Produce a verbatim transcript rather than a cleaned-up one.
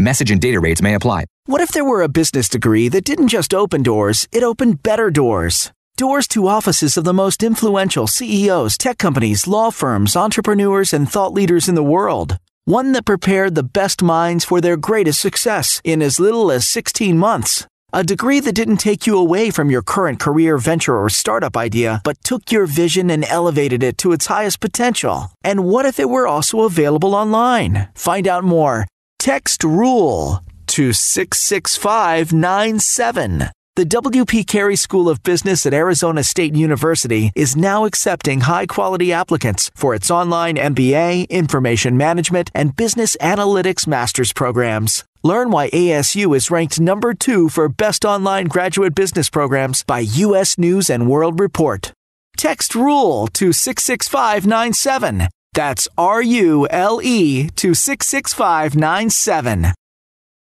Message and data rates may apply. What if there were a business degree that didn't just open doors, it opened better doors? Doors to offices of the most influential C E Os, tech companies, law firms, entrepreneurs, and thought leaders in the world. One that prepared the best minds for their greatest success in as little as sixteen months. A degree that didn't take you away from your current career, venture, or startup idea, but took your vision and elevated it to its highest potential. And what if it were also available online? Find out more. Text RULE to six six five nine seven. The W P Carey School of Business at Arizona State University is now accepting high-quality applicants for its online M B A, Information Management, and Business Analytics Master's programs. Learn why A S U is ranked number two for best online graduate business programs by U S News and World Report. Text RULE to six six five nine seven. That's R U L E to six six five nine seven.